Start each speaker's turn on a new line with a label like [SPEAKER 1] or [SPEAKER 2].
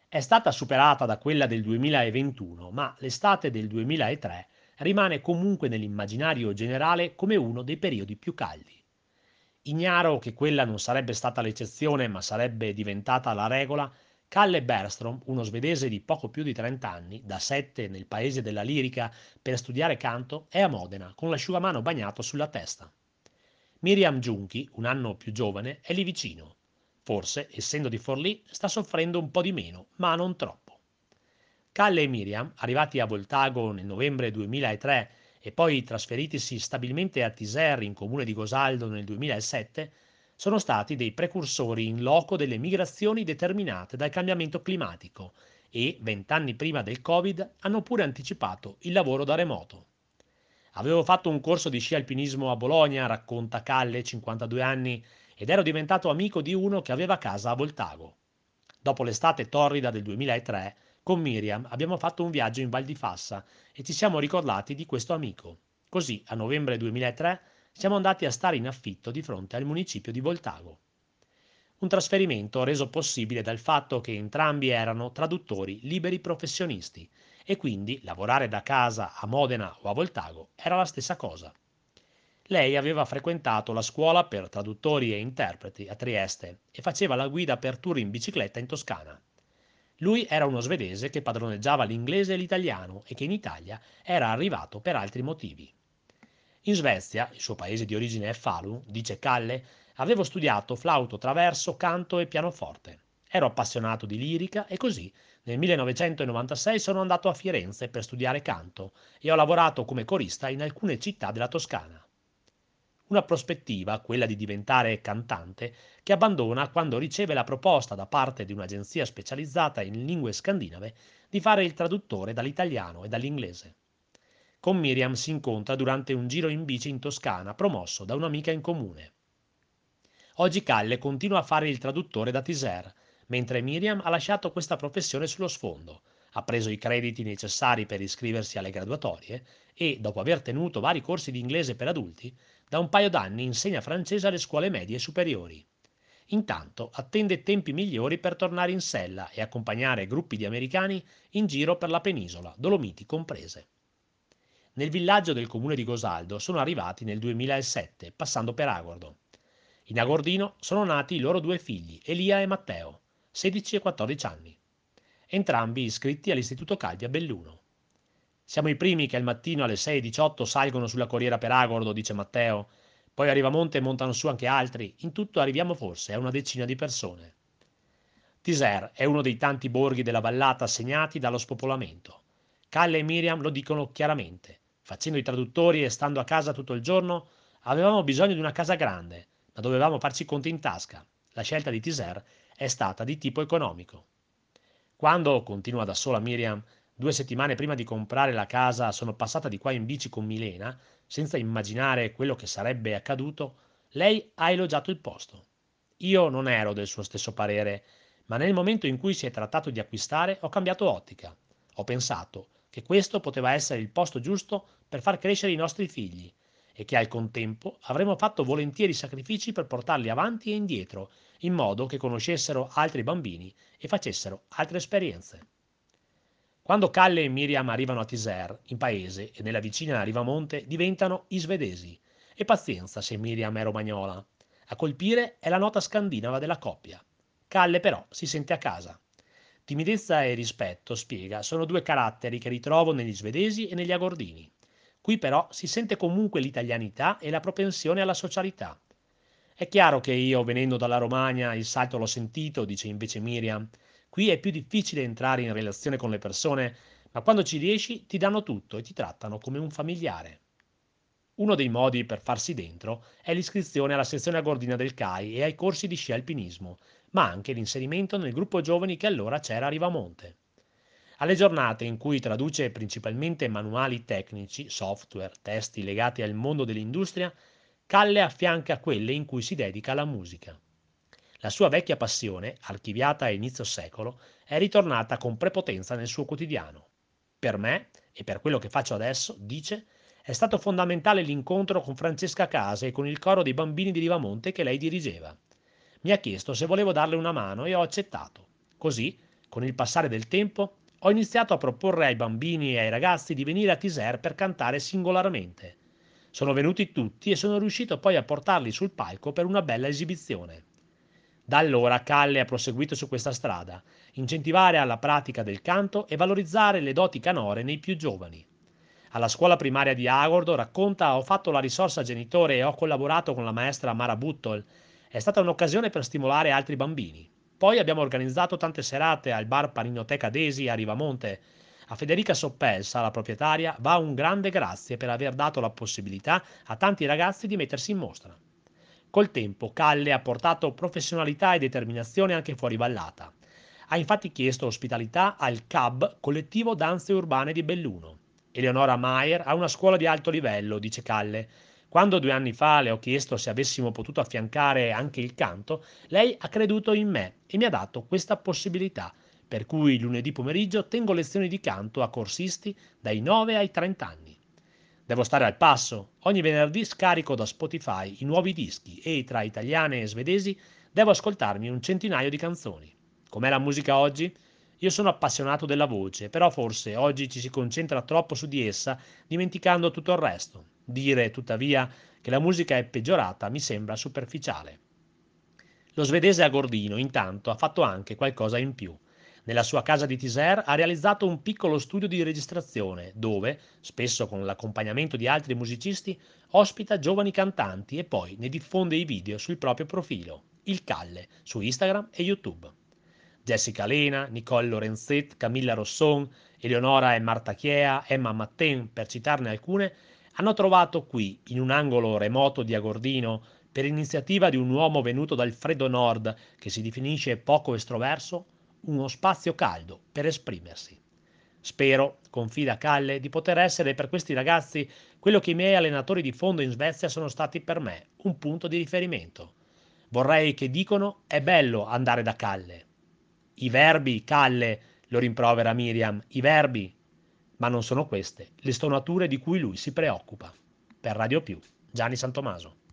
[SPEAKER 1] È stata superata da quella del 2021, ma l'estate del 2003 rimane comunque nell'immaginario generale come uno dei periodi più caldi. Ignaro che quella non sarebbe stata l'eccezione, ma sarebbe diventata la regola. Kalle Bergström, uno svedese di poco più di 30 anni, da 7 nel paese della lirica per studiare canto, è a Modena con l'asciugamano bagnato sulla testa. Miriam Giunchi, un anno più giovane, è lì vicino. Forse, essendo di Forlì, sta soffrendo un po' di meno, ma non troppo. Calle e Miriam, arrivati a Voltago nel novembre 2003 e poi trasferitisi stabilmente a Tiser in comune di Gosaldo nel 2007, sono stati dei precursori in loco delle migrazioni determinate dal cambiamento climatico e, 20 anni prima del Covid, hanno pure anticipato il lavoro da remoto. Avevo fatto un corso di sci alpinismo a Bologna, racconta Calle, 52 anni, ed ero diventato amico di uno che aveva casa a Voltago. Dopo l'estate torrida del 2003, con Miriam abbiamo fatto un viaggio in Val di Fassa e ci siamo ricordati di questo amico. Così, a novembre 2003, siamo andati a stare in affitto di fronte al municipio di Voltago. Un trasferimento reso possibile dal fatto che entrambi erano traduttori liberi professionisti e quindi lavorare da casa a Modena o a Voltago era la stessa cosa. Lei aveva frequentato la scuola per traduttori e interpreti a Trieste e faceva la guida per tour in bicicletta in Toscana. Lui era uno svedese che padroneggiava l'inglese e l'italiano e che in Italia era arrivato per altri motivi. In Svezia, il suo paese di origine è Falun, dice Calle, avevo studiato flauto traverso, canto e pianoforte. Ero appassionato di lirica e così nel 1996 sono andato a Firenze per studiare canto e ho lavorato come corista in alcune città della Toscana. Una prospettiva, quella di diventare cantante, che abbandona quando riceve la proposta da parte di un'agenzia specializzata in lingue scandinave di fare il traduttore dall'italiano e dall'inglese. Con Miriam si incontra durante un giro in bici in Toscana promosso da un'amica in comune. Oggi Calle continua a fare il traduttore da Tiser, mentre Miriam ha lasciato questa professione sullo sfondo, ha preso i crediti necessari per iscriversi alle graduatorie e, dopo aver tenuto vari corsi di inglese per adulti, da un paio d'anni insegna francese alle scuole medie e superiori. Intanto attende tempi migliori per tornare in sella e accompagnare gruppi di americani in giro per la penisola, Dolomiti comprese. Nel villaggio del comune di Gosaldo sono arrivati nel 2007, passando per Agordo. In Agordino sono nati i loro due figli, Elia e Matteo, 16 e 14 anni, entrambi iscritti all'Istituto Calvi a Belluno. Siamo i primi che al mattino alle 6:18 salgono sulla corriera per Agordo, dice Matteo, poi a Rivamonte montano su anche altri, in tutto arriviamo forse a una decina di persone. Tiser è uno dei tanti borghi della vallata segnati dallo spopolamento. Calle e Miriam lo dicono chiaramente. Facendo i traduttori e stando a casa tutto il giorno, avevamo bisogno di una casa grande, ma dovevamo farci i conti in tasca. La scelta di Tiser è stata di tipo economico. Quando, continua da sola Miriam, 2 settimane prima di comprare la casa sono passata di qua in bici con Milena, senza immaginare quello che sarebbe accaduto, lei ha elogiato il posto. Io non ero del suo stesso parere, ma nel momento in cui si è trattato di acquistare ho cambiato ottica. Ho pensato che questo poteva essere il posto giusto per far crescere i nostri figli e che al contempo avremmo fatto volentieri sacrifici per portarli avanti e indietro, in modo che conoscessero altri bambini e facessero altre esperienze. Quando Calle e Miriam arrivano a Tiser, in paese e nella vicina Rivamonte, diventano i svedesi. E pazienza se Miriam è romagnola. A colpire è la nota scandinava della coppia. Calle però si sente a casa. Timidezza e rispetto, spiega, sono due caratteri che ritrovo negli svedesi e negli agordini. Qui però si sente comunque l'italianità e la propensione alla socialità. È chiaro che io, venendo dalla Romagna, il salto l'ho sentito, dice invece Miriam. Qui è più difficile entrare in relazione con le persone, ma quando ci riesci ti danno tutto e ti trattano come un familiare. Uno dei modi per farsi dentro è l'iscrizione alla sezione agordina del CAI e ai corsi di sci alpinismo, ma anche l'inserimento nel gruppo giovani che allora c'era a Rivamonte. Alle giornate in cui traduce principalmente manuali tecnici, software, testi legati al mondo dell'industria, Calle affianca quelle in cui si dedica alla musica. La sua vecchia passione, archiviata a inizio secolo, è ritornata con prepotenza nel suo quotidiano. Per me, e per quello che faccio adesso, dice, è stato fondamentale l'incontro con Francesca Case e con il coro dei bambini di Rivamonte che lei dirigeva. Mi ha chiesto se volevo darle una mano e ho accettato. Così, Con il passare del tempo ho iniziato a proporre ai bambini e ai ragazzi di venire a Tiser per cantare singolarmente. Sono venuti tutti e sono riuscito poi a portarli sul palco per una bella esibizione. Da allora Calle ha proseguito su questa strada, incentivare alla pratica del canto e valorizzare le doti canore nei più giovani. Alla scuola primaria di Agordo, racconta, ho fatto la risorsa genitore e ho collaborato con la maestra Mara Buttol. È stata un'occasione per stimolare altri bambini. Poi abbiamo organizzato tante serate al bar Paninoteca Desi a Rivamonte. A Federica Soppelsa, la proprietaria, va un grande grazie per aver dato la possibilità a tanti ragazzi di mettersi in mostra. Col tempo Calle ha portato professionalità e determinazione anche fuori vallata. Ha infatti chiesto ospitalità al CAB, Collettivo Danze Urbane di Belluno. Eleonora Maier ha una scuola di alto livello, dice Calle. Quando 2 anni fa le ho chiesto se avessimo potuto affiancare anche il canto, lei ha creduto in me e mi ha dato questa possibilità, per cui lunedì pomeriggio tengo lezioni di canto a corsisti dai 9 ai 30 anni. Devo stare al passo. Ogni venerdì scarico da Spotify i nuovi dischi e tra italiane e svedesi devo ascoltarmi un centinaio di canzoni. Com'è la musica oggi? Io sono appassionato della voce, però forse oggi ci si concentra troppo su di essa, dimenticando tutto il resto. Dire, tuttavia, che la musica è peggiorata mi sembra superficiale. Lo svedese Agordino, intanto, ha fatto anche qualcosa in più. Nella sua casa di Tiser ha realizzato un piccolo studio di registrazione dove, spesso con l'accompagnamento di altri musicisti, ospita giovani cantanti e poi ne diffonde i video sul proprio profilo, il Calle, su Instagram e YouTube. Jessica Lena, Nicole Lorenzet, Camilla Rosson, Eleonora e Marta Chiea, Emma Matten, per citarne alcune, hanno trovato qui, in un angolo remoto di Agordino, per iniziativa di un uomo venuto dal freddo nord che si definisce poco estroverso, uno spazio caldo per esprimersi. Spero, confida Calle, di poter essere per questi ragazzi quello che i miei allenatori di fondo in Svezia sono stati per me, un punto di riferimento. Vorrei che dicono è bello andare da Calle. I verbi, Calle, lo rimprovera Miriam, i verbi. Ma non sono queste le stonature di cui lui si preoccupa. Per Radio Più, Gianni Santomaso.